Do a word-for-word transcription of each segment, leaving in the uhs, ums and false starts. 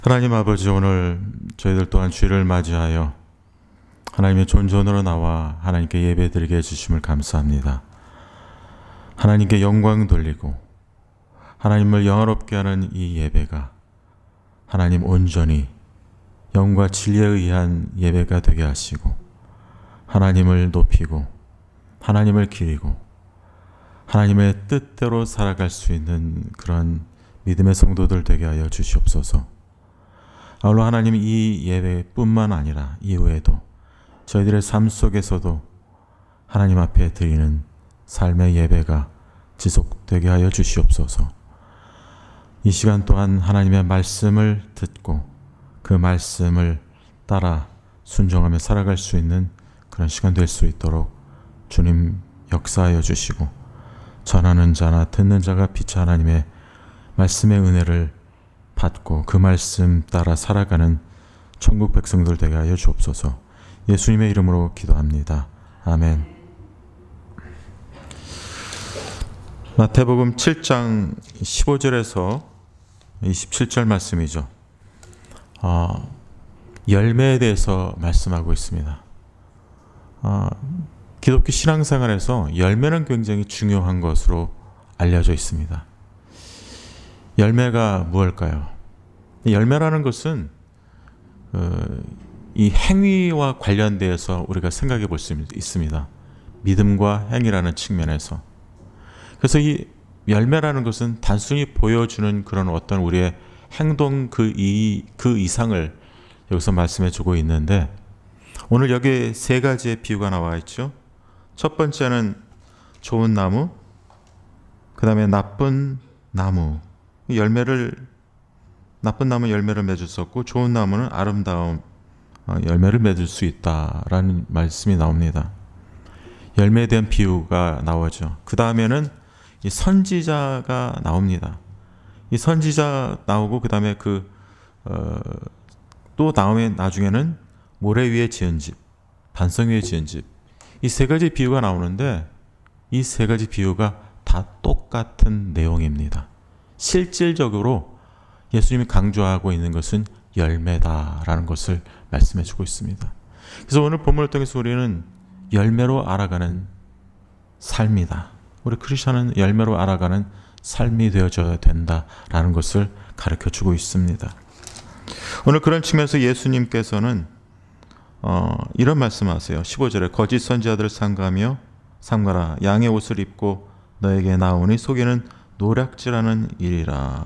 하나님 아버지, 오늘 저희들 또한 주일을 맞이하여 하나님의 존전으로 나와 하나님께 예배드리게 해주심을 감사합니다. 하나님께 영광 돌리고 하나님을 영화롭게 하는 이 예배가 하나님 온전히 영과 진리에 의한 예배가 되게 하시고 하나님을 높이고 하나님을 기리고 하나님의 뜻대로 살아갈 수 있는 그런 믿음의 성도들 되게 하여 주시옵소서. 아울러 하나님, 이 예배뿐만 아니라 이후에도 저희들의 삶 속에서도 하나님 앞에 드리는 삶의 예배가 지속되게 하여 주시옵소서. 이 시간 또한 하나님의 말씀을 듣고 그 말씀을 따라 순종하며 살아갈 수 있는 그런 시간 될 수 있도록 주님 역사하여 주시고, 전하는 자나 듣는 자가 피차 하나님의 말씀의 은혜를 받고 그 말씀 따라 살아가는 천국 백성들 되게 하여 주옵소서. 예수님의 이름으로 기도합니다. 아멘. 마태복음 칠 장 십오 절에서 이십칠 절 말씀이죠. 어, 열매에 대해서 말씀하고 있습니다. 어, 기독교 신앙생활에서 열매는 굉장히 중요한 것으로 알려져 있습니다. 열매가 무엇일까요? 열매라는 것은 어, 이 행위와 관련돼서 우리가 생각해 볼 수 있습니다. 믿음과 행위라는 측면에서. 그래서 이 열매라는 것은 단순히 보여주는 그런 어떤 우리의 행동 그, 이, 그 이상을 여기서 말씀해 주고 있는데, 오늘 여기에 세 가지의 비유가 나와 있죠. 첫 번째는 좋은 나무, 그 다음에 나쁜 나무. 열매를, 나쁜 나무 열매를 맺을 수 없고 좋은 나무는 아름다운 열매를 맺을 수 있다라는 말씀이 나옵니다. 열매에 대한 비유가 나오죠. 그 다음에는 이 선지자가 나옵니다. 이 선지자 나오고 그 다음에 그 어, 또 다음에 나중에는 모래 위에 지은 집, 반석 위에 지은 집. 이 세 가지 비유가 나오는데 이 세 가지 비유가 다 똑같은 내용입니다. 실질적으로 예수님이 강조하고 있는 것은 열매다라는 것을 말씀해 주고 있습니다. 그래서 오늘 본문을 통해서 우리는 열매로 알아가는 삶이다. 우리 크리스천은 열매로 알아가는 삶이 되어져야 된다라는 것을 가르쳐 주고 있습니다. 오늘 그런 측면에서 예수님께서는 어, 이런 말씀하세요. 십오 절에 거짓 선지자들을 삼가며 삼가라. 양의 옷을 입고 너에게 나오니 속에는 노략질하는 일이라.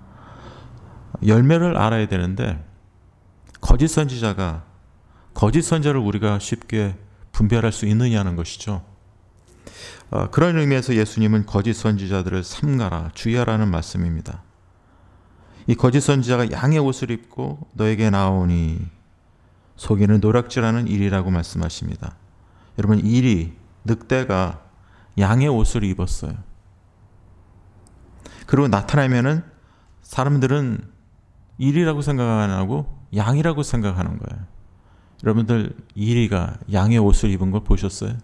열매를 알아야 되는데 거짓 선지자가 거짓 선지자를 우리가 쉽게 분별할 수 있느냐는 것이죠. 어, 그런 의미에서 예수님은 거짓 선지자들을 삼가라, 주의하라는 말씀입니다. 이 거짓 선지자가 양의 옷을 입고 너에게 나오니 속에는 노략질하는 일이라고 말씀하십니다. 여러분, 일이, 늑대가 양의 옷을 입었어요. 그리고 나타나면은 사람들은 일이라고 생각 안 하고 양이라고 생각하는 거예요. 여러분들, 이리가 양의 옷을 입은 걸 보셨어요?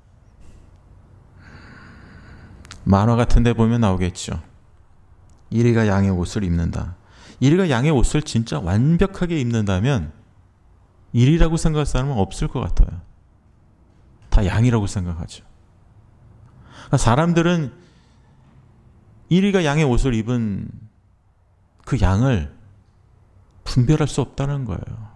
만화 같은 데 보면 나오겠죠. 이리가 양의 옷을 입는다. 이리가 양의 옷을 진짜 완벽하게 입는다면 일이라고 생각할 사람은 없을 것 같아요. 다 양이라고 생각하죠. 그러니까 사람들은 이리가 양의 옷을 입은 그 양을 분별할 수 없다는 거예요.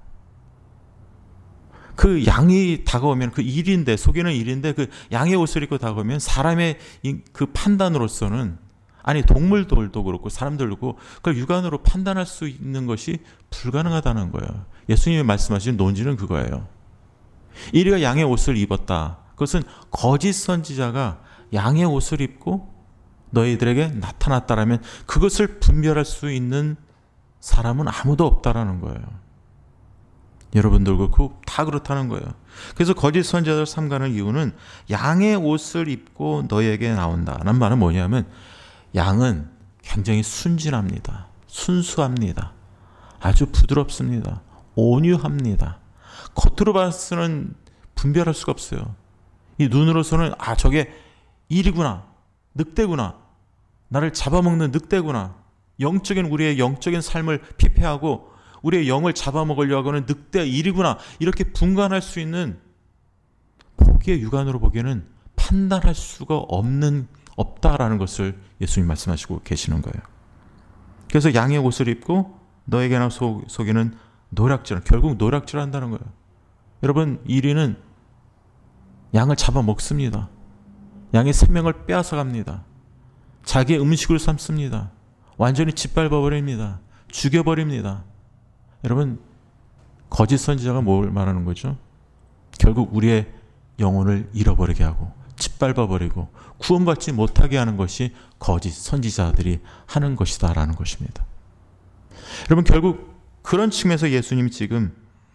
그 양이 다가오면, 그 일인데, 속에는 일인데 그 양의 옷을 입고 다가오면 사람의 그 판단으로서는, 아니 동물들도 그렇고 사람들도 그렇고 그걸 육안으로 판단할 수 있는 것이 불가능하다는 거예요. 예수님이 말씀하신 논지는 그거예요. 이리가 양의 옷을 입었다. 그것은 거짓 선지자가 양의 옷을 입고 너희들에게 나타났다라면 그것을 분별할 수 있는 사람은 아무도 없다라는 거예요. 여러분들 그렇고 다 그렇다는 거예요. 그래서 거짓 선지자를 삼가는 이유는 양의 옷을 입고 너희에게 나온다는 말은 뭐냐면, 양은 굉장히 순진합니다. 순수합니다. 아주 부드럽습니다. 온유합니다. 겉으로 봐서는 분별할 수가 없어요. 이 눈으로서는 아, 저게 일이구나, 늑대구나, 나를 잡아먹는 늑대구나, 영적인 우리의 영적인 삶을 피폐하고 우리의 영을 잡아먹으려고 하는 늑대 일이구나, 이렇게 분간할 수 있는, 보기에 육안으로 보기에는 판단할 수가 없는 없다라는 것을 예수님 말씀하시고 계시는 거예요. 그래서 양의 옷을 입고 너에게나 속, 속이는 노략질, 결국 노략질 한다는 거예요. 여러분, 이리는 양을 잡아먹습니다. 양의 생명을 빼앗아갑니다. 자기의 음식을 삼습니다. 완전히 짓밟아버립니다. 죽여버립니다. 여러분, 거짓 선지자가 뭘 말하는 거죠? 결국 우리의 영혼을 잃어버리게 하고 짓밟아버리고 구원받지 못하게 하는 것이 거짓 선지자들이 하는 것이다라는 것입니다. 여러분, 결국 그런 측면에서 예수님이 지금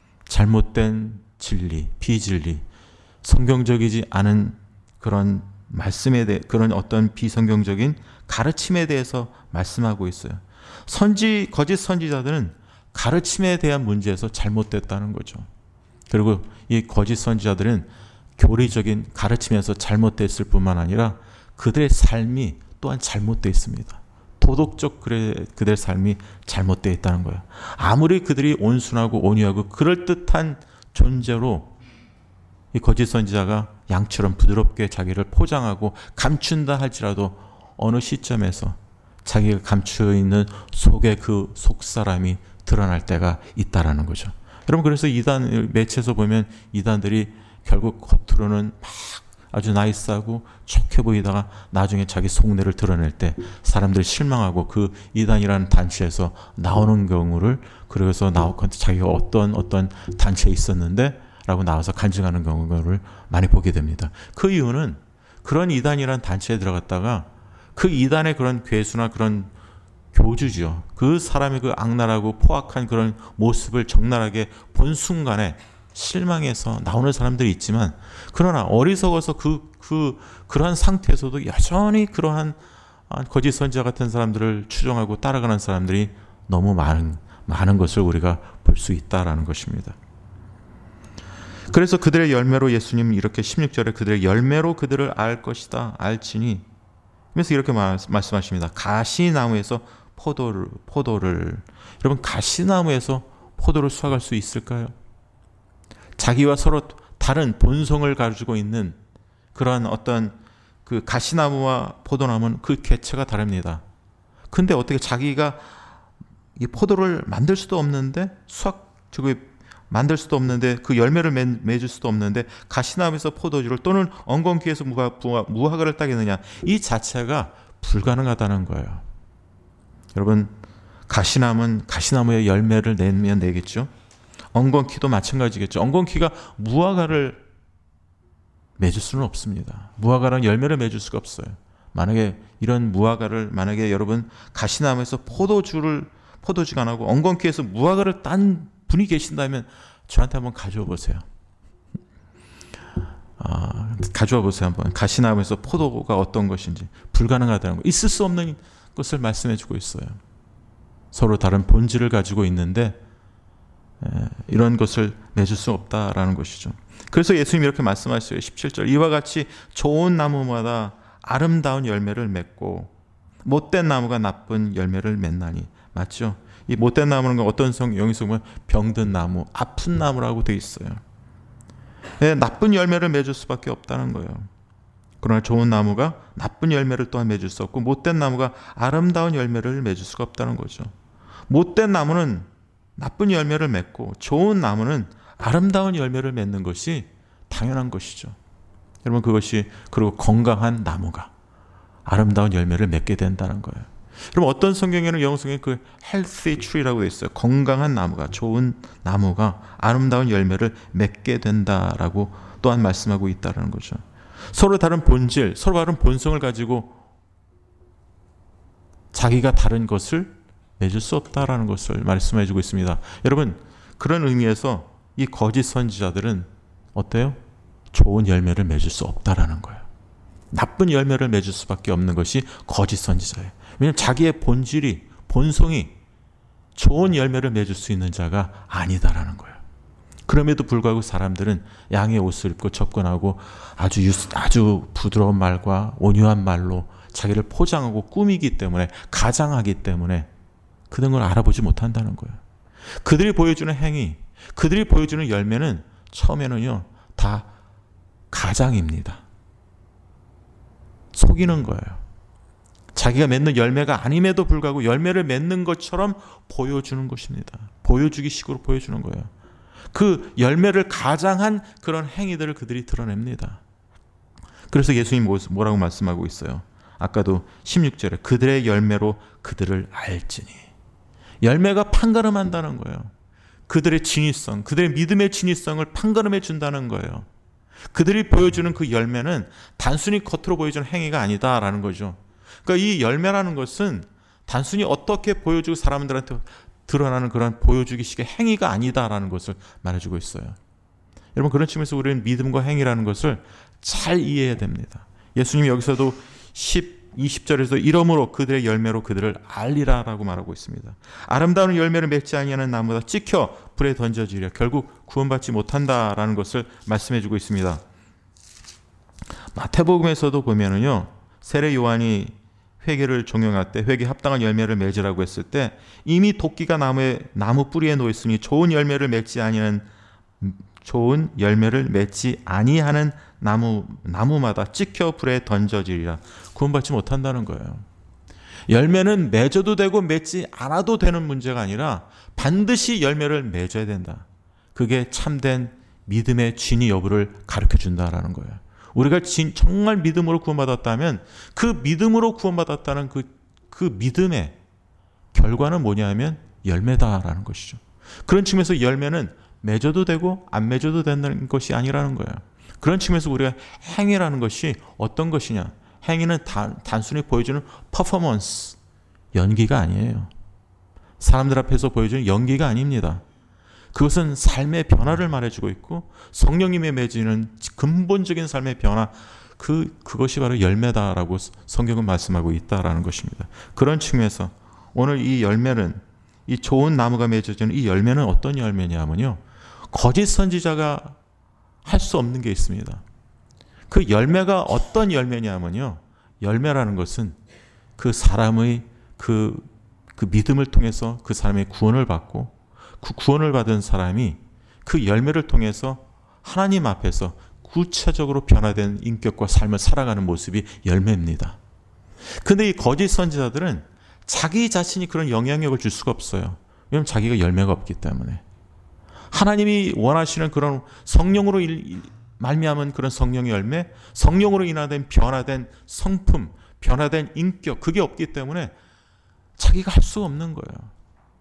잘못된 진리, 비진리, 성경적이지 않은 그런 말씀에 대해, 그런 어떤 비성경적인 가르침에 대해서 말씀하고 있어요. 선지, 거짓 선지자들은 가르침에 대한 문제에서 잘못됐다는 거죠. 그리고 이 거짓 선지자들은 교리적인 가르침에서 잘못됐을 뿐만 아니라 그들의 삶이 또한 잘못되어 있습니다. 도덕적 그들의 삶이 잘못되어 있다는 거예요. 아무리 그들이 온순하고 온유하고 그럴듯한 존재로 이 거짓 선지자가 양처럼 부드럽게 자기를 포장하고 감춘다 할지라도 어느 시점에서 자기가 감추어 있는 속의 그 속사람이 드러날 때가 있다라는 거죠. 여러분, 그래서 이단 매체에서 보면 이단들이 결국 겉으로는 막 아주 나이스하고 착해 보이다가 나중에 자기 속내를 드러낼 때 사람들이 실망하고 그 이단이라는 단체에서 나오는 경우를, 그래서 나오고 자기가 어떤 어떤 단체에 있었는데 라고 나와서 간증하는 경우를 많이 보게 됩니다. 그 이유는 그런 이단이라는 단체에 들어갔다가 그 이단의 그런 괴수나 그런 교주죠, 그 사람의 그 악랄하고 포악한 그런 모습을 적나라하게 본 순간에 실망해서 나오는 사람들이 있지만, 그러나 어리석어서 그, 그, 그러한 상태에서도 여전히 그러한 거짓 선지자 같은 사람들을 추종하고 따라가는 사람들이 너무 많은, 많은 것을 우리가 볼 수 있다라는 것입니다. 그래서 그들의 열매로, 예수님은 이렇게 십육 절에 그들의 열매로 그들을 알 것이다, 알지니, 그래서 이렇게 말씀하십니다. 가시나무에서 포도를, 포도를, 여러분, 가시나무에서 포도를 수확할 수 있을까요? 자기와 서로 다른 본성을 가지고 있는 그러한 어떤 그 가시나무와 포도나무는 그 개체가 다릅니다. 근데 어떻게 자기가 이 포도를 만들 수도 없는데, 수확, 저기 만들 수도 없는데, 그 열매를 맺, 맺을 수도 없는데 가시나무에서 포도주를 또는 엉겅퀴에서 무화, 무화과를 따겠느냐, 이 자체가 불가능하다는 거예요. 여러분, 가시나무는 가시나무의 열매를 내면 내겠죠. 엉겅퀴도 마찬가지겠죠. 엉겅퀴가 무화과를 맺을 수는 없습니다. 무화과는 열매를 맺을 수가 없어요. 만약에 이런 무화과를, 만약에 여러분 가시나무에서 포도주를, 포도주가 나고 엉겅퀴에서 무화과를 딴 분이 계신다면 저한테 한번 가져와 보세요. 아, 가져와 보세요. 한번 가시나무에서 포도가 어떤 것인지. 불가능하다는 거, 있을 수 없는 것을 말씀해 주고 있어요. 서로 다른 본질을 가지고 있는데 이런 것을 맺을 수 없다라는 것이죠. 그래서 예수님이 이렇게 말씀하셨어요. 십칠 절, 이와 같이 좋은 나무마다 아름다운 열매를 맺고 못된 나무가 나쁜 열매를 맺나니. 맞죠? 이 못된 나무는 어떤 성, 영에서 보면 병든 나무, 아픈 나무라고 되어 있어요. 네, 나쁜 열매를 맺을 수밖에 없다는 거예요. 그러나 좋은 나무가 나쁜 열매를 또한 맺을 수 없고, 못된 나무가 아름다운 열매를 맺을 수가 없다는 거죠. 못된 나무는 나쁜 열매를 맺고 좋은 나무는 아름다운 열매를 맺는 것이 당연한 것이죠. 여러분, 그것이, 그리고 건강한 나무가 아름다운 열매를 맺게 된다는 거예요. 그럼 어떤 성경에는, 영어 성경에 그 healthy tree라고 있어요. 건강한 나무가, 좋은 나무가 아름다운 열매를 맺게 된다라고 또한 말씀하고 있다는 거죠. 서로 다른 본질, 서로 다른 본성을 가지고 자기가 다른 것을 맺을 수 없다라는 것을 말씀해 주고 있습니다. 여러분, 그런 의미에서 이 거짓 선지자들은 어때요? 좋은 열매를 맺을 수 없다라는 거예요. 나쁜 열매를 맺을 수밖에 없는 것이 거짓 선지자예요. 왜냐하면 자기의 본질이, 본성이 좋은 열매를 맺을 수 있는 자가 아니다라는 거예요. 그럼에도 불구하고 사람들은 양의 옷을 입고 접근하고 아주 유, 아주 부드러운 말과 온유한 말로 자기를 포장하고 꾸미기 때문에, 가장하기 때문에 그런 걸 알아보지 못한다는 거예요. 그들이 보여주는 행위, 그들이 보여주는 열매는 처음에는요 다 가장입니다. 속이는 거예요. 자기가 맺는 열매가 아님에도 불구하고 열매를 맺는 것처럼 보여주는 것입니다. 보여주기 식으로 보여주는 거예요. 그 열매를 가장한 그런 행위들을 그들이 드러냅니다. 그래서 예수님이 뭐라고 말씀하고 있어요? 아까도 십육 절에 그들의 열매로 그들을 알지니. 열매가 판가름한다는 거예요. 그들의 진위성, 그들의 믿음의 진위성을 판가름해 준다는 거예요. 그들이 보여주는 그 열매는 단순히 겉으로 보여주는 행위가 아니다라는 거죠. 그러니까 이 열매라는 것은 단순히 어떻게 보여주고 사람들한테 드러나는 그런 보여주기식의 행위가 아니다라는 것을 말해주고 있어요. 여러분, 그런 측면에서 우리는 믿음과 행위라는 것을 잘 이해해야 됩니다. 예수님이 여기서도 십, 이십 절에서 이러므로 그들의 열매로 그들을 알리라라고 말하고 있습니다. 아름다운 열매를 맺지 아니하는 나무다 찍혀 불에 던져지려 결국 구원받지 못한다라는 것을 말씀해주고 있습니다. 마태복음에서도 보면은요, 세례 요한이 회개를 종용할 때 회개에 합당한 열매를 맺으라고 했을 때 이미 도끼가 나무에 나무 뿌리에 놓여 있으니 좋은 열매를 맺지 아니하는 좋은 열매를 맺지 아니하는 나무 나무마다 찍혀 불에 던져지리라. 구원받지 못한다는 거예요. 열매는 맺어도 되고 맺지 않아도 되는 문제가 아니라 반드시 열매를 맺어야 된다. 그게 참된 믿음의 진위 여부를 가르쳐 준다라는 거예요. 우리가 진, 정말 믿음으로 구원받았다면 그 믿음으로 구원받았다는 그, 그 믿음의 결과는 뭐냐면 열매다라는 것이죠. 그런 측면에서 열매는 맺어도 되고 안 맺어도 되는 것이 아니라는 거예요. 그런 측면에서 우리가 행위라는 것이 어떤 것이냐? 행위는 다, 단순히 보여주는 퍼포먼스, 연기가 아니에요. 사람들 앞에서 보여주는 연기가 아닙니다. 그것은 삶의 변화를 말해주고 있고 성령님의 맺이는 근본적인 삶의 변화, 그, 그것이 바로 열매다라고 성경은 말씀하고 있다라는 것입니다. 그런 측면에서 오늘 이 열매는, 이 좋은 나무가 맺어지는 이 열매는 어떤 열매냐면요, 거짓 선지자가 할 수 없는 게 있습니다. 그 열매가 어떤 열매냐면요, 열매라는 것은 그 사람의 그, 그 믿음을 통해서 그 사람의 구원을 받고 그 구원을 받은 사람이 그 열매를 통해서 하나님 앞에서 구체적으로 변화된 인격과 삶을 살아가는 모습이 열매입니다. 근데 이 거짓 선지자들은 자기 자신이 그런 영향력을 줄 수가 없어요. 왜냐하면 자기가 열매가 없기 때문에. 하나님이 원하시는 그런 성령으로 말미암은 그런 성령의 열매, 성령으로 인하된 변화된 성품, 변화된 인격, 그게 없기 때문에 자기가 할 수가 없는 거예요.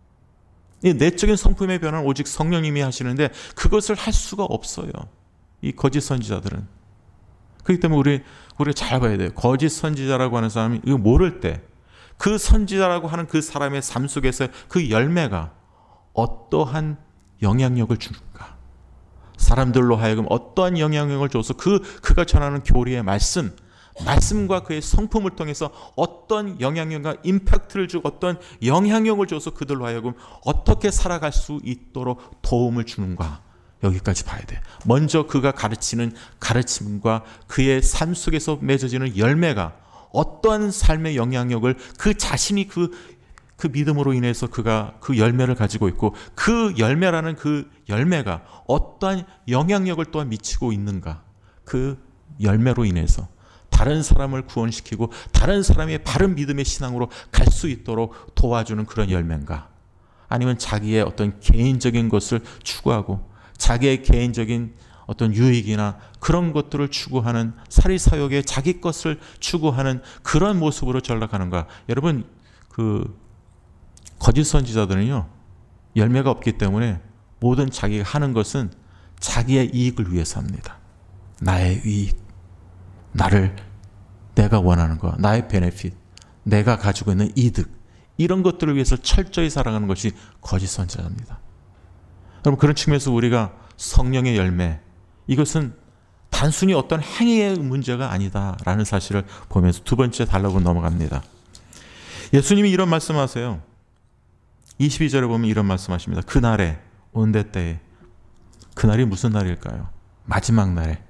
이 내적인 성품의 변화는 오직 성령님이 하시는데 그것을 할 수가 없어요. 이 거짓 선지자들은. 그렇기 때문에 우리, 우리가 잘 봐야 돼요. 거짓 선지자라고 하는 사람이 이거 모를 때 그 선지자라고 하는 그 사람의 삶 속에서 그 열매가 어떠한 영향력을 주는가. 사람들로 하여금 어떠한 영향력을 줘서 그, 그가 전하는 교리의 말씀, 말씀과 그의 성품을 통해서 어떤 영향력과 임팩트를 주고 어떤 영향력을 줘서 그들로 하여금 어떻게 살아갈 수 있도록 도움을 주는가. 여기까지 봐야 돼. 먼저 그가 가르치는 가르침과 그의 삶 속에서 맺어지는 열매가 어떠한 삶의 영향력을 그 자신이 그, 그 믿음으로 인해서 그가 그 열매를 가지고 있고 그 열매라는 그 열매가 어떠한 영향력을 또한 미치고 있는가. 그 열매로 인해서 다른 사람을 구원시키고 다른 사람의 바른 믿음의 신앙으로 갈 수 있도록 도와주는 그런 열매인가? 아니면 자기의 어떤 개인적인 것을 추구하고 자기의 개인적인 어떤 유익이나 그런 것들을 추구하는 사리사욕의 자기 것을 추구하는 그런 모습으로 전락하는가? 여러분, 그 거짓 선지자들은요, 열매가 없기 때문에 모든 자기가 하는 것은 자기의 이익을 위해서 합니다. 나의 이익, 나를 내가 원하는 거, 나의 베네핏, 내가 가지고 있는 이득, 이런 것들을 위해서 철저히 살아가는 것이 거짓 선지자입니다. 여러분, 그런 측면에서 우리가 성령의 열매, 이것은 단순히 어떤 행위의 문제가 아니다라는 사실을 보면서 두 번째 단락으로 넘어갑니다. 예수님이 이런 말씀하세요. 이십이 절에 보면 이런 말씀하십니다. 그날에, 온대 때에. 그날이 무슨 날일까요? 마지막 날에.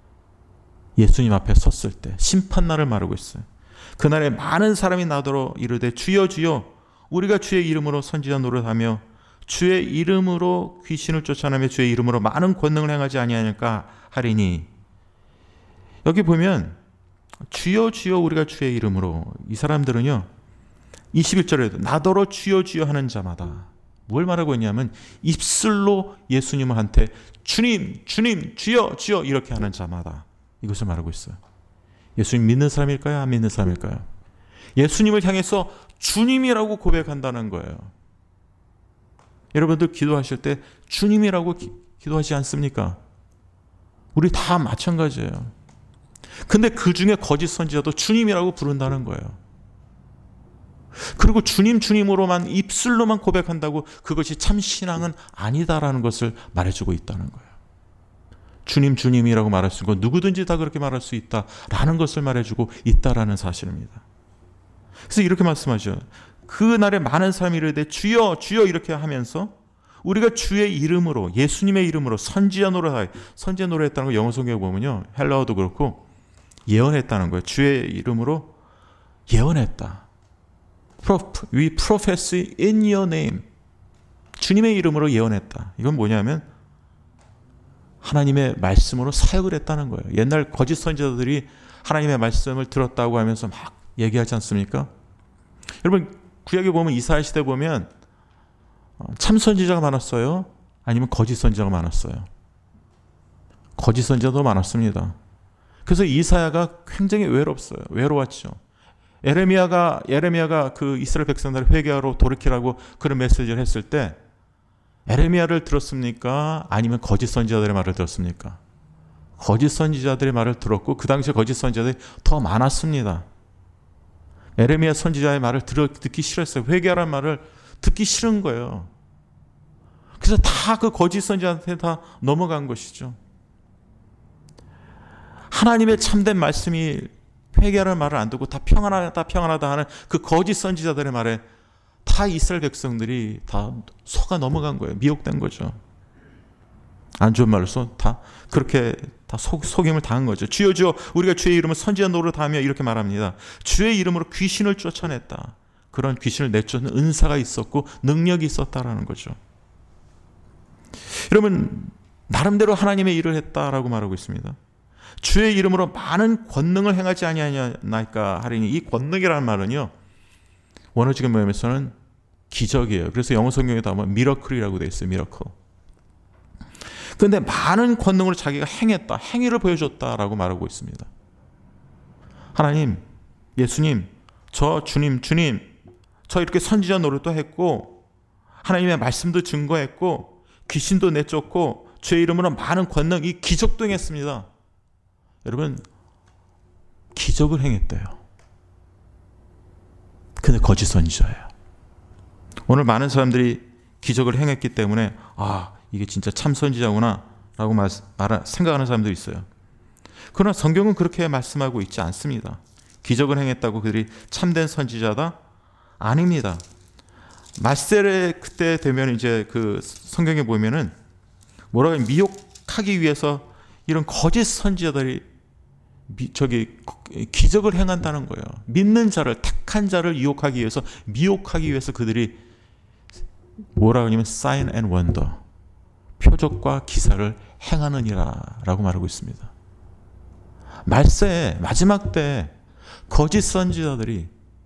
예수님 앞에 섰을 때 심판날을 말하고 있어요. 그날에 많은 사람이 나더러 이르되 주여 주여 우리가 주의 이름으로 선지자 노릇하며 주의 이름으로 귀신을 쫓아내며 주의 이름으로 많은 권능을 행하지 아니하니까 하리니. 여기 보면 주여 주여 우리가 주의 이름으로, 이 사람들은요 이십일 절에도 나더러 주여 주여 하는 자마다 뭘 말하고 있냐면 입술로 예수님한테 주님 주님 주여 주여 이렇게 하는 자마다 이것을 말하고 있어요. 예수님 믿는 사람일까요? 안 믿는 사람일까요? 예수님을 향해서 주님이라고 고백한다는 거예요. 여러분들 기도하실 때 주님이라고 기, 기도하지 않습니까? 우리 다 마찬가지예요. 근데 그 중에 거짓 선지자도 주님이라고 부른다는 거예요. 그리고 주님 주님으로만 입술로만 고백한다고 그것이 참 신앙은 아니다라는 것을 말해주고 있다는 거예요. 주님 주님이라고 말할 수 있고 누구든지 다 그렇게 말할 수 있다라는 것을 말해주고 있다라는 사실입니다. 그래서 이렇게 말씀하죠. 그날에 많은 사람이 이르되 주여 주여 이렇게 하면서 우리가 주의 이름으로 예수님의 이름으로 선지자 노래하 선지자 노래했다는 거 영어 성경에 보면요 헬라어도 그렇고 예언했다는 거예요. 주의 이름으로 예언했다. We profess in your name. 주님의 이름으로 예언했다. 이건 뭐냐면 하나님의 말씀으로 사역을 했다는 거예요. 옛날 거짓 선지자들이 하나님의 말씀을 들었다고 하면서 막 얘기하지 않습니까? 여러분 구약에 보면 이사야 시대 보면 참 선지자가 많았어요? 아니면 거짓 선지자가 많았어요? 거짓 선지자도 많았습니다. 그래서 이사야가 굉장히 외롭어요. 외로웠죠. 에레미야가 에레미야가 그 이스라엘 백성들을 회개하러 돌이키라고 그런 메시지를 했을 때 에레미야를 들었습니까? 아니면 거짓 선지자들의 말을 들었습니까? 거짓 선지자들의 말을 들었고 그 당시에 거짓 선지자들이 더 많았습니다. 에레미야 선지자의 말을 들어, 듣기 싫었어요. 회개하라는 말을 듣기 싫은 거예요. 그래서 다 그 거짓 선지자한테 다 넘어간 것이죠. 하나님의 참된 말씀이 회개하라는 말을 안 듣고 다 평안하다 평안하다 하는 그 거짓 선지자들의 말에 다 이스라엘 백성들이 다 속아 넘어간 거예요. 미혹된 거죠. 안 좋은 말로 써 다 그렇게 다 속, 속임을 당한 거죠. 주여 주여 우리가 주의 이름을 선지자 노릇하며 이렇게 말합니다. 주의 이름으로 귀신을 쫓아냈다. 그런 귀신을 내쫓는 은사가 있었고 능력이 있었다라는 거죠. 여러분 나름대로 하나님의 일을 했다라고 말하고 있습니다. 주의 이름으로 많은 권능을 행하지 아니하나이까 하리니. 이 권능이라는 말은요 원어적인 모임에서는 기적이에요. 그래서 영어 성경에 보면 미러클이라고 되어 있어요. 미러클. 그런데 많은 권능으로 자기가 행했다, 행위를 보여줬다라고 말하고 있습니다. 하나님, 예수님, 저 주님, 주님, 저 이렇게 선지자 노릇도 했고 하나님의 말씀도 증거했고 귀신도 내쫓고 주의 이름으로 많은 권능, 이 기적도 행했습니다. 여러분, 기적을 행했대요. 근데 거짓 선지자예요. 오늘 많은 사람들이 기적을 행했기 때문에 아, 이게 진짜 참 선지자구나 라고 말, 말, 생각하는 사람도 있어요. 그러나 성경은 그렇게 말씀하고 있지 않습니다. 기적을 행했다고 그들이 참된 선지자다? 아닙니다. 말세례 그때 되면 이제 그 성경에 보면은 뭐라고 하면 미혹하기 위해서 이런 거짓 선지자들이 미, 저기 기적을 행한다는 거예요. 믿는 자를, 택한 자를 유혹하기 위해서, 미혹하기 위해서 그들이 뭐라고 하냐면 sign and wonder, 표적과 기사를 행하느니라 라고 말하고 있습니다. 말세 마지막 때 거짓 선지자들이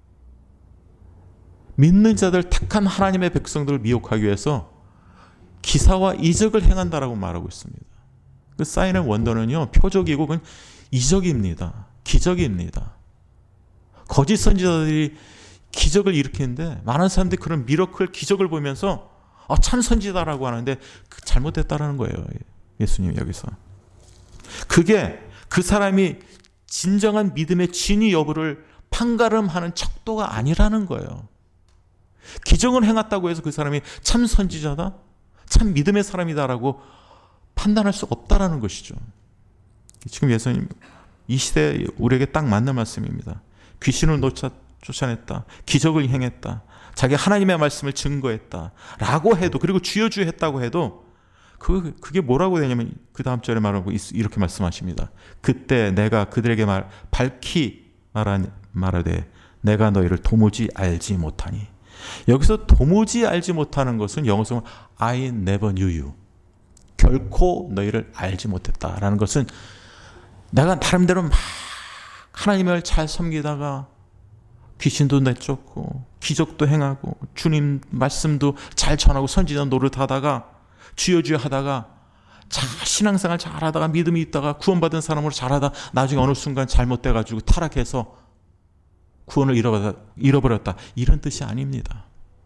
믿는 자들, 택한 하나님의 백성들을 미혹하기 위해서 기사와 이적을 행한다라고 말하고 있습니다. 그 사인 앤 원더는요 표적이고 그건 이적입니다. 기적입니다. 거짓 선지자들이 기적을 일으키는데 많은 사람들이 그런 미러클 기적을 보면서 아, 참 선지자라고 하는데 잘못됐다라는 거예요. 예수님 여기서. 그게 그 사람이 진정한 믿음의 진위 여부를 판가름하는 척도가 아니라는 거예요. 기적을 행했다고 해서 그 사람이 참 선지자다? 참 믿음의 사람이다라고 판단할 수 없다라는 것이죠. 지금 예수님 이 시대에 우리에게 딱 맞는 말씀입니다. 귀신을 놓쳐, 쫓아냈다. 기적을 행했다. 자기 하나님의 말씀을 증거했다. 라고 해도, 그리고 주여 주여 했다고 해도 그, 그게 뭐라고 되냐면 그 다음 절에 말하고 이렇게 말씀하십니다. 그때 내가 그들에게 말, 밝히 말하, 말하되 내가 너희를 도무지 알지 못하니 여기서 도무지 알지 못하는 것은 영어성은 I never knew you. 결코 너희를 알지 못했다라는 것은 내가 나름대로 막 하나님을 잘 섬기다가 귀신도 내쫓고 기적도 행하고 주님 말씀도 잘 전하고 선지자 노릇하다가 주여 주여 하다가 자, 신앙생활 잘하다가 믿음이 있다가 구원받은 사람으로 잘하다 나중에 어느 순간 잘못돼가지고 타락해서 구원을 잃어버렸다, 잃어버렸다. 이런 뜻이 아닙니다.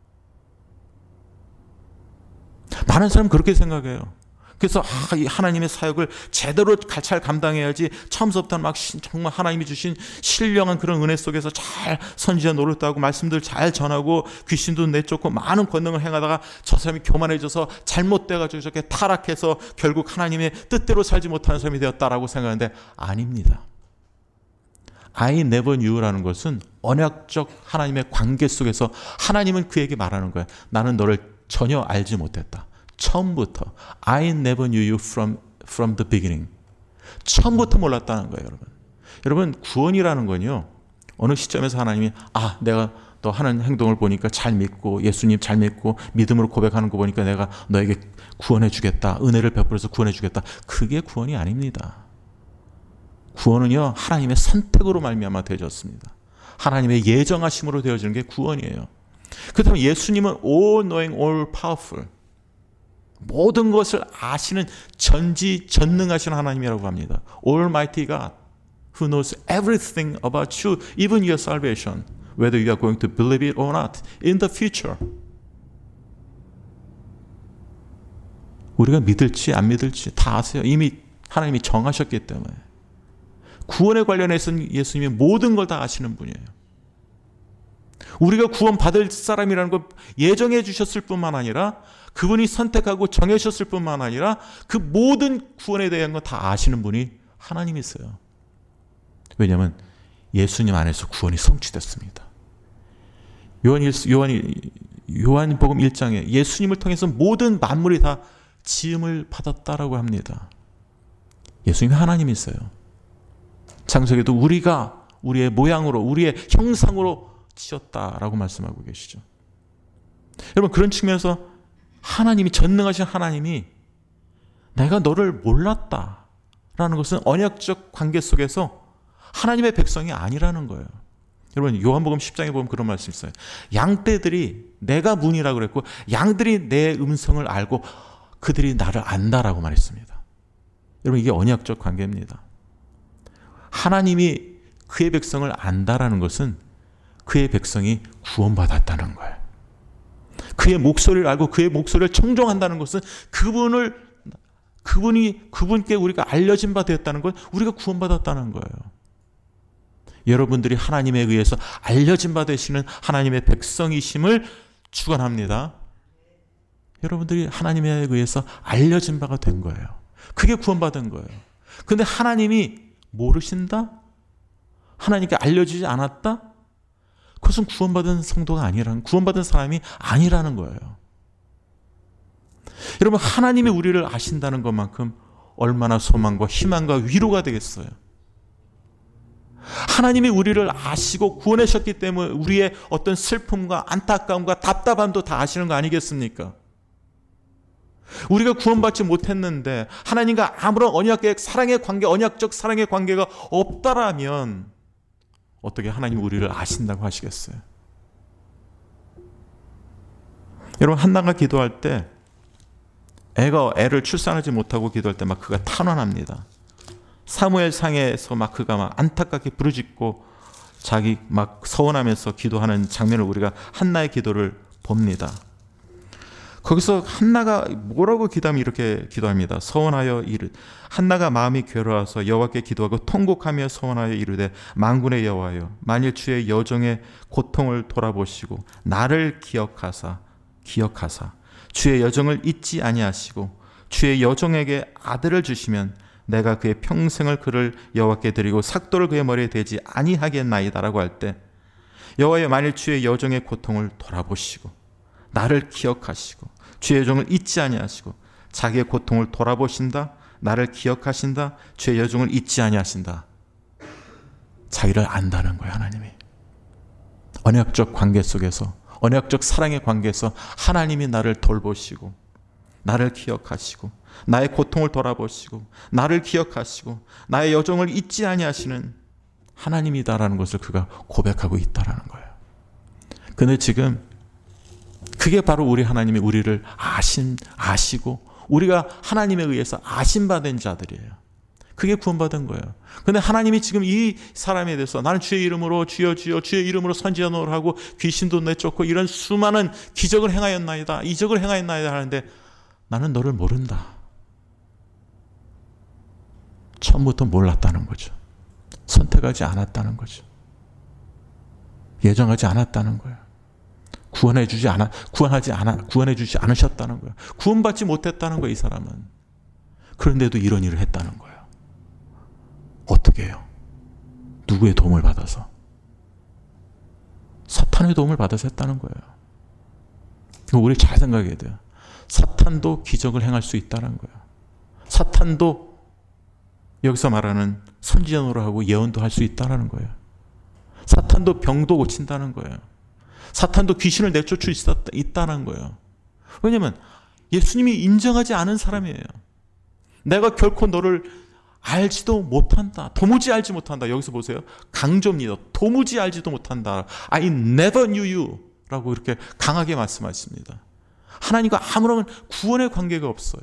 많은 사람은 그렇게 생각해요. 그래서 아, 이 하나님의 사역을 제대로 잘 감당해야지 처음부터 막 정말 하나님이 주신 신령한 그런 은혜 속에서 잘 선지자 노릇도 하고 말씀들 잘 전하고 귀신도 내쫓고 많은 권능을 행하다가 저 사람이 교만해져서 잘못돼가지고 저렇게 타락해서 결국 하나님의 뜻대로 살지 못하는 사람이 되었다라고 생각하는데 아닙니다. I never knew라는 것은 언약적 하나님의 관계 속에서 하나님은 그에게 말하는 거예요. 나는 너를 전혀 알지 못했다. 처음부터 I never knew you from, from the beginning. 처음부터 몰랐다는 거예요, 여러분. 여러분, 구원이라는 건요, 어느 시점에서 하나님이 아, 내가 너 하는 행동을 보니까 잘 믿고 예수님 잘 믿고 믿음으로 고백하는 거 보니까 내가 너에게 구원해 주겠다. 은혜를 베풀어서 구원해 주겠다. 그게 구원이 아닙니다. 구원은요, 하나님의 선택으로 말미암아 되어졌습니다. 하나님의 예정하심으로 되어지는 게 구원이에요. 그렇다면 예수님은 all knowing, all powerful, 모든 것을 아시는 전지 전능하신 하나님이라고 합니다. Almighty God, who knows everything about you, even your salvation, whether you are going to believe it or not, in the future. 우리가 믿을지 안 믿을지 다 아세요. 이미 하나님이 정하셨기 때문에. 구원에 관련해서는 예수님이 모든 걸 다 아시는 분이에요. 우리가 구원 받을 사람이라는 걸 예정해 주셨을 뿐만 아니라 그분이 선택하고 정해주셨을 뿐만 아니라 그 모든 구원에 대한 거 다 아시는 분이 하나님이세요. 왜냐하면 예수님 안에서 구원이 성취됐습니다. 요한 요한이 요한복음 일 장에 예수님을 통해서 모든 만물이 다 지음을 받았다라고 합니다. 예수님이 하나님이세요. 창세기도 우리가 우리의 모양으로 우리의 형상으로 지었다라고 말씀하고 계시죠. 여러분, 그런 측면에서 하나님이 전능하신 하나님이 내가 너를 몰랐다라는 것은 언약적 관계 속에서 하나님의 백성이 아니라는 거예요. 여러분, 요한복음 십 장에 보면 그런 말씀이 있어요. 양떼들이 내가 문이라고 그랬고 양들이 내 음성을 알고 그들이 나를 안다라고 말했습니다. 여러분, 이게 언약적 관계입니다. 하나님이 그의 백성을 안다라는 것은 그의 백성이 구원받았다는 거예요. 그의 목소리를 알고 그의 목소리를 청종한다는 것은 그분을 그분이 그분께 우리가 알려진 바 되었다는 건 우리가 구원받았다는 거예요. 여러분들이 하나님에 의해서 알려진 바 되시는 하나님의 백성이심을 축원합니다. 여러분들이 하나님에 의해서 알려진 바가 된 거예요. 그게 구원받은 거예요. 그런데 하나님이 모르신다? 하나님께 알려주지 않았다? 그것은 구원받은 성도가 아니라는, 구원받은 사람이 아니라는 거예요. 여러분, 하나님이 우리를 아신다는 것만큼 얼마나 소망과 희망과 위로가 되겠어요. 하나님이 우리를 아시고 구원하셨기 때문에 우리의 어떤 슬픔과 안타까움과 답답함도 다 아시는 거 아니겠습니까? 우리가 구원받지 못했는데 하나님과 아무런 언약의 사랑의 관계, 언약적 사랑의 관계가 없다라면 어떻게 하나님이 우리를 아신다고 하시겠어요? 여러분, 한나가 기도할 때 애가 애를 출산하지 못하고 기도할 때 막 그가 탄원합니다. 사무엘 상에서 막 그가 막 안타깝게 부르짖고 자기 막 서원하면서 기도하는 장면을 우리가 한나의 기도를 봅니다. 거기서 한나가 뭐라고 기도하면 이렇게 기도합니다. 서원하여 이르 한나가 마음이 괴로워서 여호와께 기도하고 통곡하며 서원하여 이르되 만군의 여호와여, 만일 주의 여종의 고통을 돌아보시고 나를 기억하사 기억하사 주의 여종을 잊지 아니하시고 주의 여종에게 아들을 주시면 내가 그의 평생을 그를 여호와께 드리고 삭도를 그의 머리에 대지 아니하겠나이다라고 할 때, 여호와여, 만일 주의 여종의 고통을 돌아보시고 나를 기억하시고 주의 여종을 잊지 아니하시고 자기의 고통을 돌아보신다, 나를 기억하신다, 주의 여종을 잊지 아니하신다. 자기를 안다는 거예요. 하나님이 언약적 관계 속에서 언약적 사랑의 관계에서 하나님이 나를 돌보시고 나를 기억하시고 나의 고통을 돌아보시고 나를 기억하시고 나의 여정을 잊지 아니하시는 하나님이다라는 것을 그가 고백하고 있다라는 거예요. 근데 지금 그게 바로 우리 하나님이 우리를 아신, 아시고 우리가 하나님에 의해서 아신받은 자들이에요. 그게 구원받은 거예요. 근데 하나님이 지금 이 사람에 대해서 나는 주의 이름으로 주여 주여 주의 이름으로 선지자노를 하고 귀신도 내쫓고 이런 수많은 기적을 행하였나이다, 이적을 행하였나이다 하는데 나는 너를 모른다. 처음부터 몰랐다는 거죠. 선택하지 않았다는 거죠. 예정하지 않았다는 거예요. 구원해 주지 않아, 구원하지 않아, 구원해 주지 않으셨다는 거예요. 구원받지 못했다는 거예요, 이 사람은. 그런데도 이런 일을 했다는 거예요. 어떻게 해요? 누구의 도움을 받아서? 사탄의 도움을 받아서 했다는 거예요. 우리 잘 생각해야 돼요. 사탄도 기적을 행할 수 있다는 거예요. 사탄도 여기서 말하는 선지자 노릇하고 예언도 할 수 있다는 거예요. 사탄도 병도 고친다는 거예요. 사탄도 귀신을 내쫓을 수 있다는 거예요. 왜냐하면 예수님이 인정하지 않은 사람이에요. 내가 결코 너를 알지도 못한다. 도무지 알지 못한다. 여기서 보세요. 강조입니다. 도무지 알지도 못한다. I never knew you 라고 이렇게 강하게 말씀하십니다. 하나님과 아무런 구원의 관계가 없어요.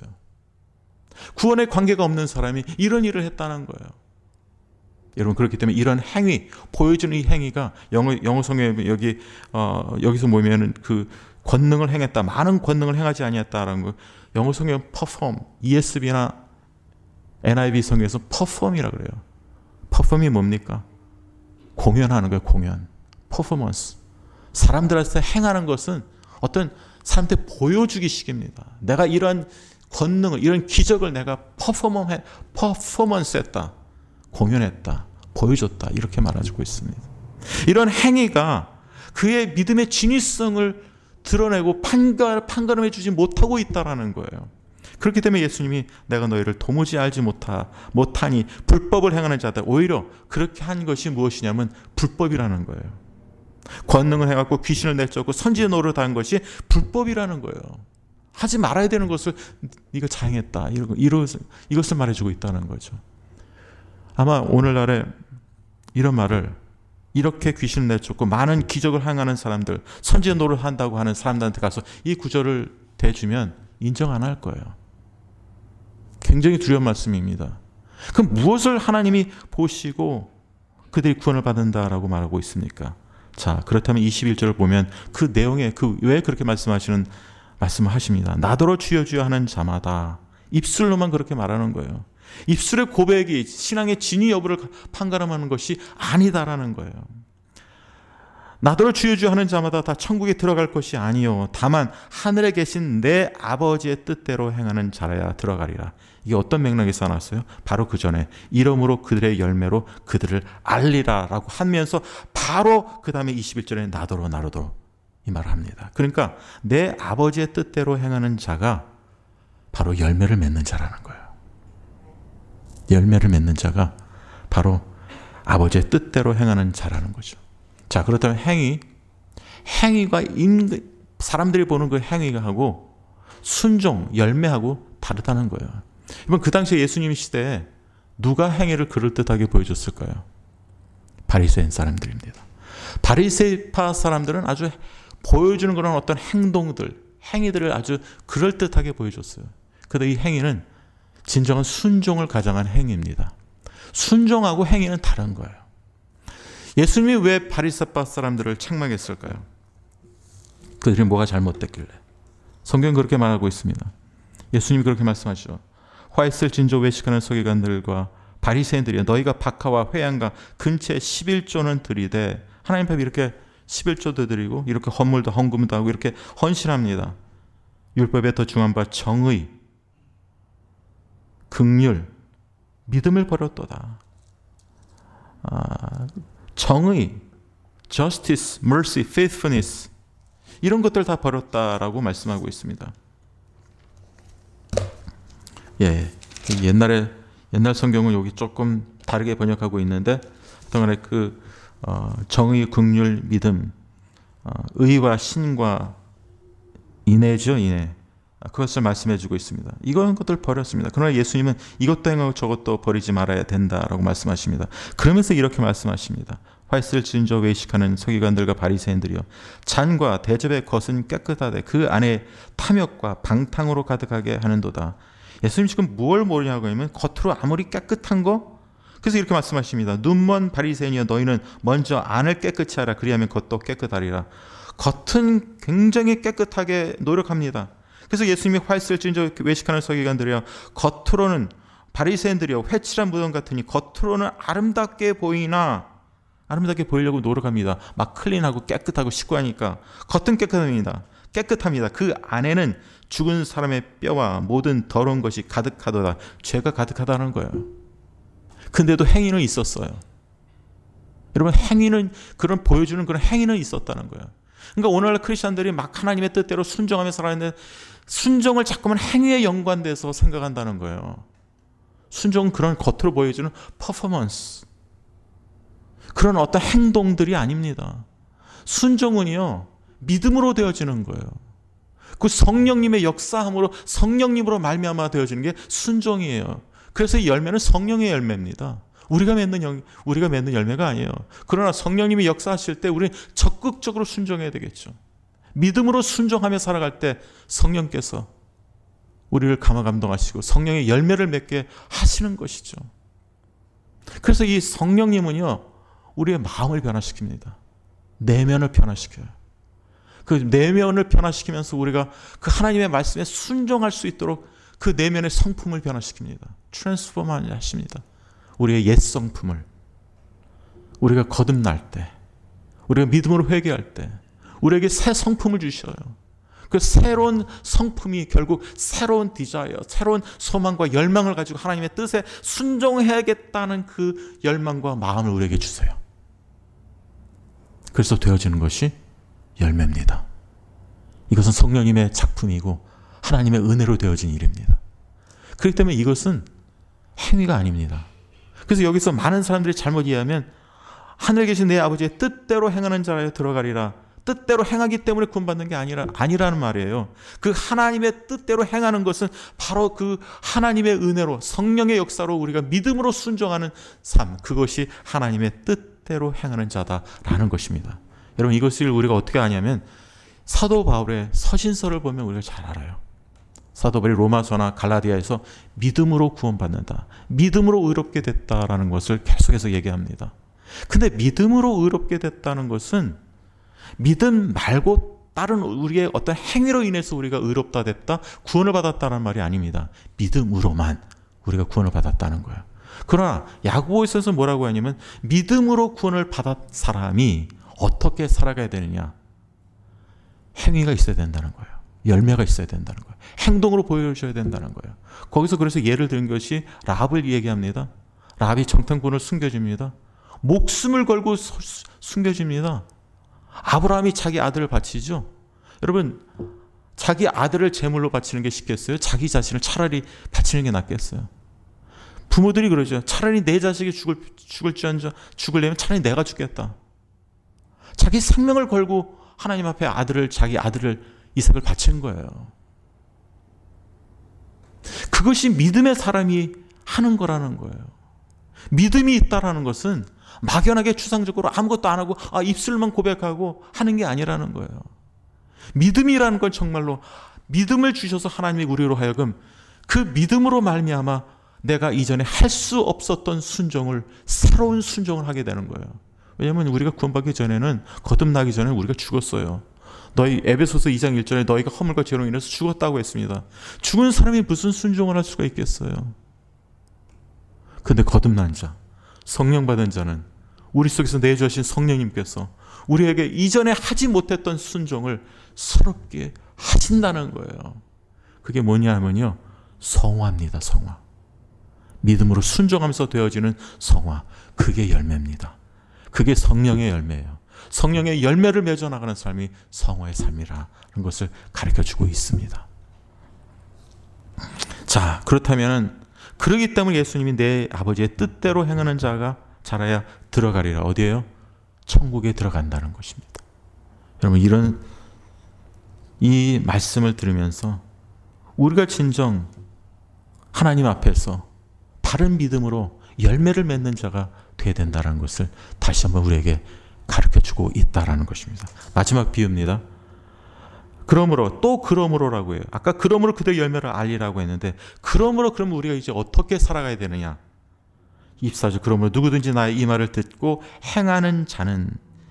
구원의 관계가 없는 사람이 이런 일을 했다는 거예요. 여러분, 그렇기 때문에 이런 행위, 보여주는 이 행위가 영어, 영어 성경에 여기, 어, 여기서 보면은 그 권능을 행했다, 많은 권능을 행하지 아니했다라는 거. 영어 성경 perform, 이에스비나 엔아이브이 성경에서 perform이라고 그래요. perform이 뭡니까? 공연하는 거예요, 공연. performance. 사람들한테 행하는 것은 어떤 사람한테 보여주기 식입니다. 내가 이런 권능을, 이런 기적을 내가 퍼포먼, 퍼포먼스 했다. 공연했다. 보여줬다. 이렇게 말해주고 있습니다. 이런 행위가 그의 믿음의 진위성을 드러내고 판가, 판가름해 주지 못하고 있다는 거예요. 그렇기 때문에 예수님이 내가 너희를 도무지 알지 못하, 못하니 불법을 행하는 자들, 오히려 그렇게 한 것이 무엇이냐면 불법이라는 거예요. 권능을 해갖고 귀신을 내쫓고 선지의 노릇을 한 것이 불법이라는 거예요. 하지 말아야 되는 것을 네가 자행했다. 이것을, 이것을 말해주고 있다는 거죠. 아마 오늘날에 이런 말을 이렇게 귀신을 내쫓고 많은 기적을 행하는 사람들, 선지의 노릇을 한다고 하는 사람들한테 가서 이 구절을 대주면 인정 안 할 거예요. 굉장히 두려운 말씀입니다. 그럼 무엇을 하나님이 보시고 그들이 구원을 받는다라고 말하고 있습니까? 자, 그렇다면 이십일 절을 보면 그 내용에 그 왜 그렇게 말씀하시는 말씀을 하십니다. 나더러 주여 주여 하는 자마다 입술로만 그렇게 말하는 거예요. 입술의 고백이 신앙의 진위 여부를 판가름하는 것이 아니다라는 거예요. 나더러 주여 주여 하는 자마다 다 천국에 들어갈 것이 아니요 다만 하늘에 계신 내 아버지의 뜻대로 행하는 자라야 들어가리라. 이게 어떤 맥락에서 나왔어요? 바로 그 전에 이름으로 그들의 열매로 그들을 알리라 라고 하면서 바로 그 다음에 이십일 절에 나더러 나더러 이 말을 합니다. 그러니까 내 아버지의 뜻대로 행하는 자가 바로 열매를 맺는 자라는 거예요. 열매를 맺는 자가 바로 아버지의 뜻대로 행하는 자라는 거죠. 자, 그렇다면 행위, 행위가 인, 사람들이 보는 그 행위하고 순종, 열매하고 다르다는 거예요. 이번 그 당시에 예수님 시대에 누가 행위를 그럴듯하게 보여줬을까요? 바리새인 사람들입니다. 바리새파 사람들은 아주 보여주는 그런 어떤 행동들, 행위들을 아주 그럴듯하게 보여줬어요. 그런데 이 행위는 진정한 순종을 가장한 행위입니다. 순종하고 행위는 다른 거예요. 예수님이 왜 바리새파 사람들을 책망했을까요? 그들이 뭐가 잘못됐길래? 성경은 그렇게 말하고 있습니다. 예수님이 그렇게 말씀하시죠. 화 있을 진조 외식하는 서기관들과 바리새인들이여 너희가 박하와 회양과 근처에 십일조는 드리되 하나님 앞에 이렇게 십일조도 드리고 이렇게 헌물도 헌금도 하고 이렇게 헌신합니다. 율법에 더 중한 바 정의, 긍휼, 믿음을 버렸도다. 아, 정의, justice, mercy, faithfulness 이런 것들 다 버렸다라고 말씀하고 있습니다. 예, 옛날에 옛날 성경은 여기 조금 다르게 번역하고 있는데 동안에 그 어, 정의, 긍휼, 믿음 의와 신과 인애죠, 인애. 그것을 말씀해 주고 있습니다. 이런 것들 버렸습니다. 그러나 예수님은 이것도 행하고 저것도 버리지 말아야 된다라고 말씀하십니다. 그러면서 이렇게 말씀하십니다. 활쓸 진저 외식하는 서기관들과 바리새인들이여, 잔과 대접의 것은 깨끗하되 그 안에 탐욕과 방탕으로 가득하게 하는도다. 예수님 지금 무엇을 모르냐고 하면 겉으로 아무리 깨끗한 거, 그래서 이렇게 말씀하십니다. 눈먼 바리새인이여, 너희는 먼저 안을 깨끗이 하라. 그리하면 겉도 깨끗하리라. 겉은 굉장히 깨끗하게 노력합니다. 그래서 예수님이 활쓸진저 외식하는 서기관들이여, 겉으로는 바리새인들이여 회칠한 무덤 같으니 겉으로는 아름답게 보이나, 아름답게 보이려고 노력합니다. 막 클린하고 깨끗하고 씻고 하니까 겉은 깨끗합니다. 깨끗합니다. 그 안에는 죽은 사람의 뼈와 모든 더러운 것이 가득하도다. 죄가 가득하다는 거예요. 근데도 행위는 있었어요. 여러분, 행위는, 그런 보여주는 그런 행위는 있었다는 거예요. 그러니까 오늘날 크리스천들이 막 하나님의 뜻대로 순종하며 살아있는데 순종을 자꾸만 행위에 연관돼서 생각한다는 거예요. 순종은 그런 겉으로 보여주는 퍼포먼스, 그런 어떤 행동들이 아닙니다. 순종은요, 믿음으로 되어지는 거예요. 그 성령님의 역사함으로, 성령님으로 말미암아 되어지는 게 순종이에요. 그래서 이 열매는 성령의 열매입니다. 우리가 맺는 영, 우리가 맺는 열매가 아니에요. 그러나 성령님이 역사하실 때 우리는 적극적으로 순종해야 되겠죠. 믿음으로 순종하며 살아갈 때 성령께서 우리를 감화 감동하시고 성령의 열매를 맺게 하시는 것이죠. 그래서 이 성령님은요, 우리의 마음을 변화시킵니다. 내면을 변화시켜요. 그 내면을 변화시키면서 우리가 그 하나님의 말씀에 순종할 수 있도록 그 내면의 성품을 변화시킵니다. 트랜스포머 하십니다. 우리의 옛 성품을, 우리가 거듭날 때, 우리가 믿음으로 회개할 때 우리에게 새 성품을 주셔요. 그 새로운 성품이 결국 새로운 디자이어, 새로운 소망과 열망을 가지고 하나님의 뜻에 순종해야겠다는 그 열망과 마음을 우리에게 주세요. 그래서 되어지는 것이 열매입니다. 이것은 성령님의 작품이고 하나님의 은혜로 되어진 일입니다. 그렇기 때문에 이것은 행위가 아닙니다. 그래서 여기서 많은 사람들이 잘못 이해하면 하늘에 계신 내 아버지의 뜻대로 행하는 자라에 들어가리라. 뜻대로 행하기 때문에 구원받는 게 아니라, 아니라는 말이에요. 그 하나님의 뜻대로 행하는 것은 바로 그 하나님의 은혜로, 성령의 역사로 우리가 믿음으로 순종하는 삶, 그것이 하나님의 뜻대로 행하는 자다라는 것입니다. 여러분, 이것을 우리가 어떻게 아냐면 사도 바울의 서신서를 보면 우리가 잘 알아요. 사도 바울이 로마서나 갈라디아에서 믿음으로 구원받는다, 믿음으로 의롭게 됐다라는 것을 계속해서 얘기합니다. 근데 믿음으로 의롭게 됐다는 것은 믿음 말고 다른 우리의 어떤 행위로 인해서 우리가 의롭다 됐다, 구원을 받았다는 말이 아닙니다. 믿음으로만 우리가 구원을 받았다는 거예요. 그러나 야고보서에서 뭐라고 하냐면 믿음으로 구원을 받은 사람이 어떻게 살아가야 되느냐, 행위가 있어야 된다는 거예요. 열매가 있어야 된다는 거예요. 행동으로 보여줘야 된다는 거예요. 거기서 그래서 예를 든 것이 라합을 얘기합니다. 라합이 정탐꾼을 숨겨줍니다. 목숨을 걸고 숨겨줍니다. 아브라함이 자기 아들을 바치죠. 여러분, 자기 아들을 제물로 바치는 게 쉽겠어요? 자기 자신을 차라리 바치는 게 낫겠어요? 부모들이 그러죠. 차라리 내 자식이 죽을, 죽을지언정 죽으려면 차라리 내가 죽겠다. 자기 생명을 걸고 하나님 앞에 아들을, 자기 아들을, 이삭을 바치는 거예요. 그것이 믿음의 사람이 하는 거라는 거예요. 믿음이 있다라는 것은 막연하게 추상적으로 아무것도 안 하고 아, 입술만 고백하고 하는 게 아니라는 거예요. 믿음이라는 건 정말로 믿음을 주셔서 하나님이 우리로 하여금 그 믿음으로 말미암아 내가 이전에 할 수 없었던 순종을, 새로운 순종을 하게 되는 거예요. 왜냐하면 우리가 구원받기 전에는, 거듭나기 전에 우리가 죽었어요. 너희 에베소서 이 장 일 절에 너희가 허물과 죄로 인해서 죽었다고 했습니다. 죽은 사람이 무슨 순종을 할 수가 있겠어요? 근데 거듭난 자, 성령 받은 자는 우리 속에서 내주신 성령님께서 우리에게 이전에 하지 못했던 순종을 새롭게 하신다는 거예요. 그게 뭐냐 하면요, 성화입니다. 성화. 믿음으로 순종하면서 되어지는 성화, 그게 열매입니다. 그게 성령의 열매예요. 성령의 열매를 맺어 나가는 삶이 성화의 삶이라는 것을 가르쳐주고 있습니다. 자, 그렇다면 그러기 때문에 예수님이 내 아버지의 뜻대로 행하는 자가 자라야 들어가리라. 어디예요? 천국에 들어간다는 것입니다. 여러분, 이런 이 말씀을 들으면서 우리가 진정 하나님 앞에서 바른 믿음으로 열매를 맺는 자가 되어야 된다는 것을 다시 한번 우리에게 가르쳐주고 있다는 것입니다. 마지막 비유입니다. 그러므로, 또 그러므로라고 해요. 아까 그러므로 그들의 열매를 알리라고 했는데, 그러므로 그러면 우리가 이제 어떻게 살아가야 되느냐. 이십사 절, 그러므로 누구든지 나의 이 말을 듣고 행하는 자는,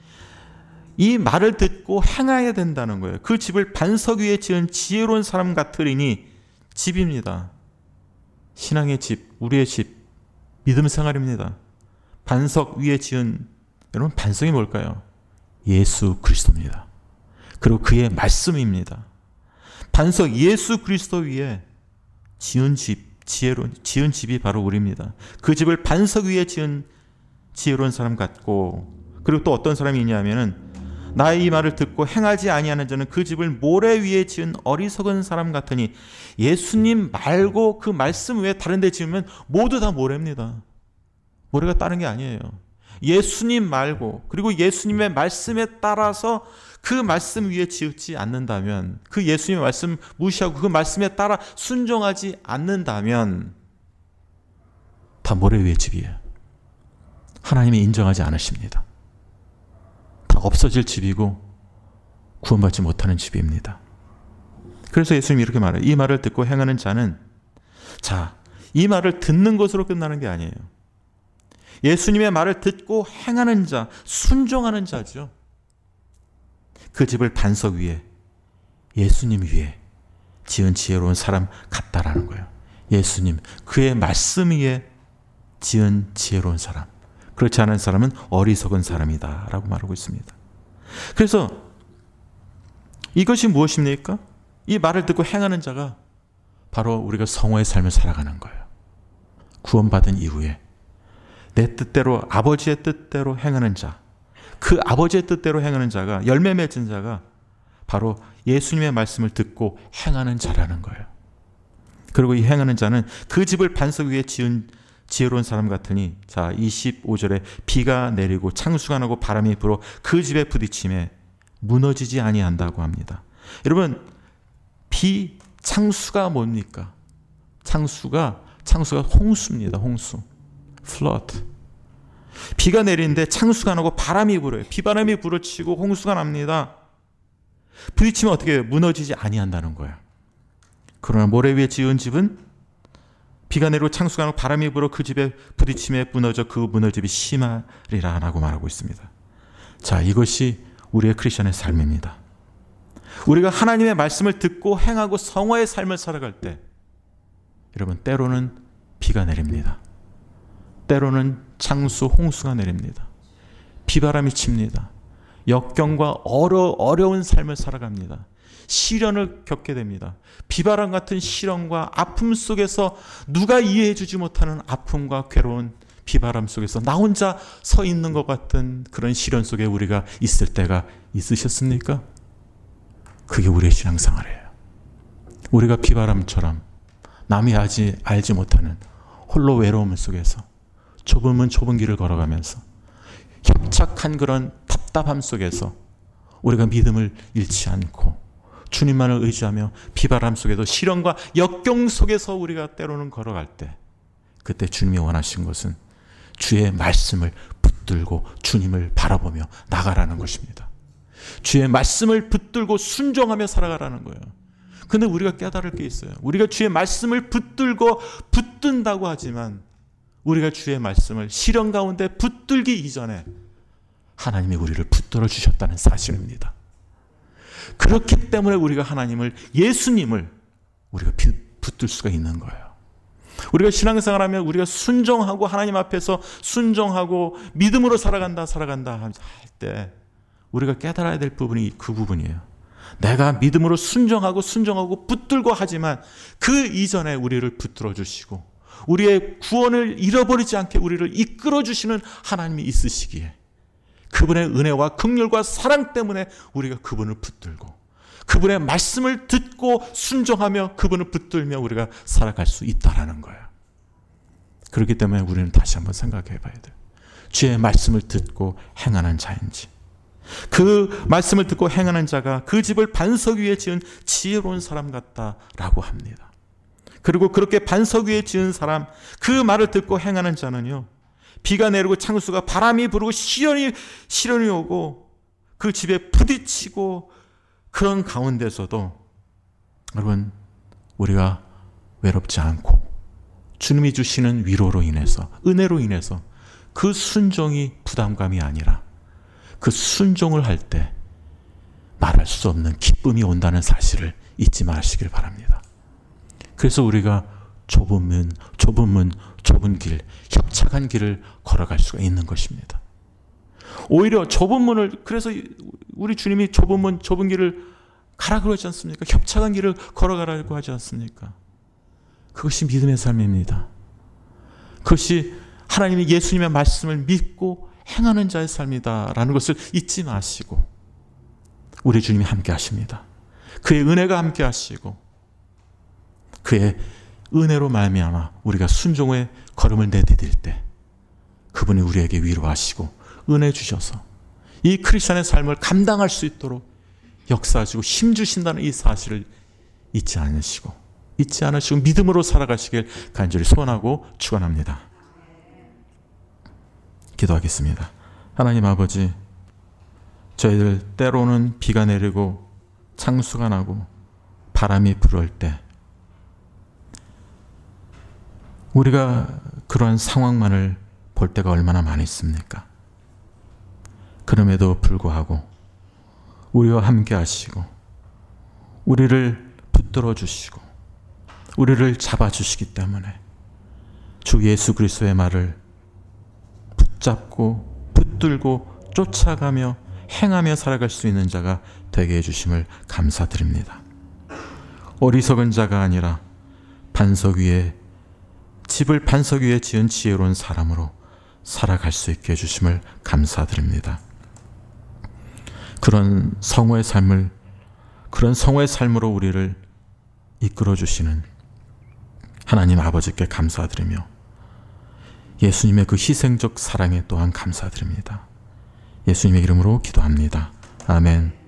이 말을 듣고 행해야 된다는 거예요. 그 집을 반석 위에 지은 지혜로운 사람 같으리니, 집입니다. 신앙의 집, 우리의 집, 믿음 생활입니다. 반석 위에 지은, 여러분, 반석이 뭘까요? 예수 그리스도입니다. 그리고 그의 말씀입니다. 반석 예수 그리스도 위에 지은 집, 지혜로운, 지은 집이 바로 우리입니다. 그 집을 반석 위에 지은 지혜로운 사람 같고, 그리고 또 어떤 사람이 있냐면은, 나의 이 말을 듣고 행하지 아니하는 자는 그 집을 모래 위에 지은 어리석은 사람 같으니, 예수님 말고 그 말씀 외에 다른 데 지으면 모두 다 모래입니다. 모래가 다른 게 아니에요. 예수님 말고, 그리고 예수님의 말씀에 따라서 그 말씀 위에 지지 않는다면, 그 예수님의 말씀 무시하고 그 말씀에 따라 순종하지 않는다면 다 모래 위의 집이에요. 하나님이 인정하지 않으십니다. 다 없어질 집이고 구원받지 못하는 집입니다. 그래서 예수님이 이렇게 말해요. 이 말을 듣고 행하는 자는, 자, 이 말을 듣는 것으로 끝나는 게 아니에요. 예수님의 말을 듣고 행하는 자, 순종하는 자죠. 그 집을 반석 위에, 예수님 위에 지은 지혜로운 사람 같다라는 거예요. 예수님, 그의 말씀 위에 지은 지혜로운 사람. 그렇지 않은 사람은 어리석은 사람이다 라고 말하고 있습니다. 그래서 이것이 무엇입니까? 이 말을 듣고 행하는 자가 바로 우리가 성화의 삶을 살아가는 거예요. 구원받은 이후에 내 뜻대로, 아버지의 뜻대로 행하는 자, 그 아버지의 뜻대로 행하는 자가, 열매 맺은 자가 바로 예수님의 말씀을 듣고 행하는 자라는 거예요. 그리고 이 행하는 자는 그 집을 반석 위에 지은 지혜로운 사람 같으니, 자, 이십오 절에 비가 내리고 창수가 나고 바람이 불어 그 집에 부딪힘에 무너지지 아니한다고 합니다. 여러분, 비, 창수가 뭡니까? 창수가, 창수가 홍수입니다. 홍수. flood. 비가 내리는데 창수가 나고 바람이 불어요. 비바람이 불어치고 홍수가 납니다. 부딪히면 어떻게 해요? 무너지지 아니한다는 거예요. 그러나 모래 위에 지은 집은 비가 내리고 창수가 나고 바람이 불어 그 집에 부딪힘에 무너져 그 무너짐이 심하리라 라고 말하고 있습니다. 자, 이것이 우리의 크리스천의 삶입니다. 우리가 하나님의 말씀을 듣고 행하고 성화의 삶을 살아갈 때, 여러분, 때로는 비가 내립니다. 때로는 창수, 홍수가 내립니다. 비바람이 칩니다. 역경과 어려, 어려운 삶을 살아갑니다. 시련을 겪게 됩니다. 비바람 같은 시련과 아픔 속에서 누가 이해해 주지 못하는 아픔과 괴로운 비바람 속에서 나 혼자 서 있는 것 같은 그런 시련 속에 우리가 있을 때가 있으셨습니까? 그게 우리의 신앙생활이에요. 우리가 비바람처럼 남이 알지, 알지 못하는 홀로 외로움 속에서 좁으면 좁은 길을 걸어가면서 협착한 그런 답답함 속에서 우리가 믿음을 잃지 않고 주님만을 의지하며 비바람 속에도 시련과 역경 속에서 우리가 때로는 걸어갈 때, 그때 주님이 원하신 것은 주의 말씀을 붙들고 주님을 바라보며 나가라는 것입니다. 주의 말씀을 붙들고 순종하며 살아가라는 거예요. 근데 우리가 깨달을 게 있어요. 우리가 주의 말씀을 붙들고 붙든다고 하지만 우리가 주의 말씀을 시련 가운데 붙들기 이전에 하나님이 우리를 붙들어 주셨다는 사실입니다. 그렇기 때문에 우리가 하나님을, 예수님을 우리가 붙들 수가 있는 거예요. 우리가 신앙생활하면 우리가 순종하고 하나님 앞에서 순종하고 믿음으로 살아간다 살아간다 할 때 우리가 깨달아야 될 부분이 그 부분이에요. 내가 믿음으로 순종하고 순종하고 붙들고 하지만 그 이전에 우리를 붙들어 주시고 우리의 구원을 잃어버리지 않게 우리를 이끌어 주시는 하나님이 있으시기에 그분의 은혜와 긍휼과 사랑 때문에 우리가 그분을 붙들고 그분의 말씀을 듣고 순종하며 그분을 붙들며 우리가 살아갈 수 있다라는 거예요. 그렇기 때문에 우리는 다시 한번 생각해 봐야 돼요. 주의 말씀을 듣고 행하는 자인지, 그 말씀을 듣고 행하는 자가 그 집을 반석 위에 지은 지혜로운 사람 같다라고 합니다. 그리고 그렇게 반석 위에 지은 사람, 그 말을 듣고 행하는 자는요, 비가 내리고 창수가 바람이 부르고 시련이 시련이 오고 그 집에 부딪히고 그런 가운데서도 여러분, 우리가 외롭지 않고 주님이 주시는 위로로 인해서, 은혜로 인해서 그 순종이 부담감이 아니라 그 순종을 할 때 말할 수 없는 기쁨이 온다는 사실을 잊지 마시길 바랍니다. 그래서 우리가 좁은 문, 좁은 문, 좁은 길, 협착한 길을 걸어갈 수가 있는 것입니다. 오히려 좁은 문을, 그래서 우리 주님이 좁은 문, 좁은 길을 가라 그러지 않습니까? 협착한 길을 걸어가라고 하지 않습니까? 그것이 믿음의 삶입니다. 그것이 하나님이 예수님의 말씀을 믿고 행하는 자의 삶이다라는 것을 잊지 마시고, 우리 주님이 함께 하십니다. 그의 은혜가 함께 하시고 그의 은혜로 말미암아 우리가 순종의 걸음을 내디딜 때 그분이 우리에게 위로하시고 은혜 주셔서 이 크리스천의 삶을 감당할 수 있도록 역사하시고 힘 주신다는 이 사실을 잊지 않으시고 잊지 않으시고 믿음으로 살아가시길 간절히 소원하고 축원합니다. 기도하겠습니다. 하나님 아버지, 저희들 때로는 비가 내리고 창수가 나고 바람이 불을 때 우리가 그러한 상황만을 볼 때가 얼마나 많이 있습니까? 그럼에도 불구하고 우리와 함께 하시고 우리를 붙들어 주시고 우리를 잡아 주시기 때문에 주 예수 그리스도의 말을 붙잡고 붙들고 쫓아가며 행하며 살아갈 수 있는 자가 되게 해주심을 감사드립니다. 어리석은 자가 아니라 반석 위에, 집을 반석 위에 지은 지혜로운 사람으로 살아갈 수 있게 해주심을 감사드립니다. 그런 성호의 삶을, 그런 성호의 삶으로 우리를 이끌어 주시는 하나님 아버지께 감사드리며 예수님의 그 희생적 사랑에 또한 감사드립니다. 예수님의 이름으로 기도합니다. 아멘.